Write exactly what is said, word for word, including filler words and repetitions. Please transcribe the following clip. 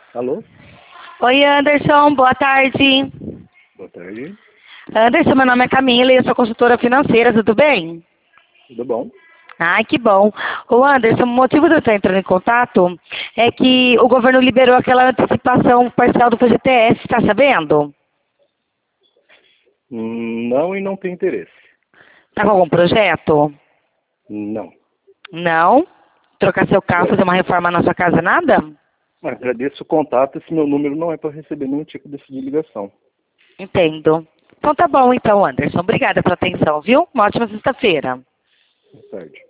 Alô? Oi, Anderson, boa tarde. Boa tarde. Anderson, meu nome é Camila e eu sou consultora financeira, tudo bem? Tudo bom? Ai, que bom. Ô, Anderson, o motivo de eu estar entrando em contato é que o governo liberou aquela antecipação parcial do F G T S, tá sabendo? Hum, Não e não tem interesse. Tá com algum projeto? Não. Não? Trocar seu carro, fazer uma reforma na sua casa, nada? Agradeço o contato. Esse meu número não é para receber nenhum tipo desse de ligação. Entendo. Então tá bom então, Anderson. Obrigada pela atenção, viu? Uma ótima sexta-feira. Boa tarde.